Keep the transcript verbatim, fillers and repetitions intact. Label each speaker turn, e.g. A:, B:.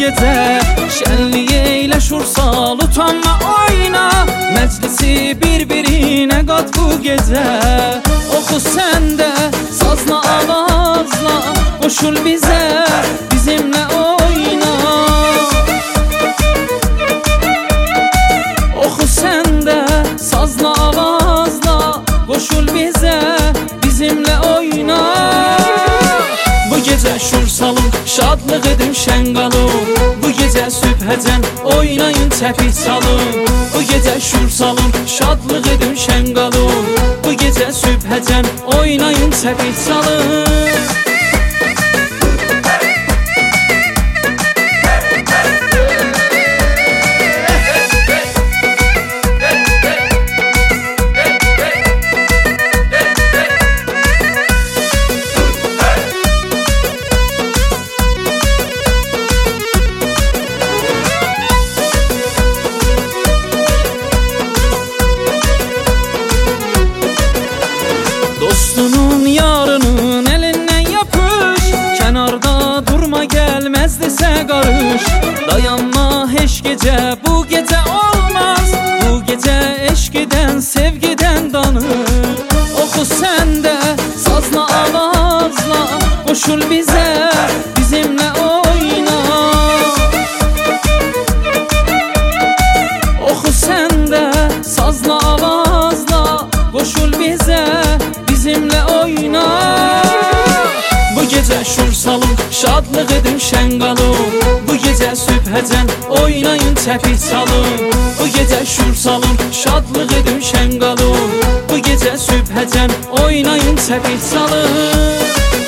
A: gecə. Şənliyi eylə, şur sal, utanma, oyna. Məclisi bir-birinə qat bu gecə. Oxu sən də sazla, avazla, qoşul bizə, bizimlə oyna. Oxu sən də sazla, avazla, qoşul bizə, bizimlə oyna. Bu gecə şur salın, şadlıq edin, şən qalın. Bu gecə sübhəcən oynayın, təpik çalın. Bu gecə şur salın, şadlıq edin, şən qalın. Bu gecə sübhəcən oynayın, təpik çalın. Dostunun, yarının elindən yapış. Kənarda durma, gəlməzdisə qarış. Dayanma heç gecə, bu gecə olmaz. Bu gecə eşqidən, sevgidən danır. Oxu sən də sazla, avazla, qoşul bizə, bizimlə oyna. Oxu sən də sazla, avazla, qoşul bizə, bizimlə oyna. Bu gecə şur salın, şadlıq edin, şən qalın. Bu gecə sübhəcən oynayın, təpik çalın. Bu gecə şur salın, şadlıq edin, şən qalın. Bu gecə sübhəcən oynayın, təpik çalın.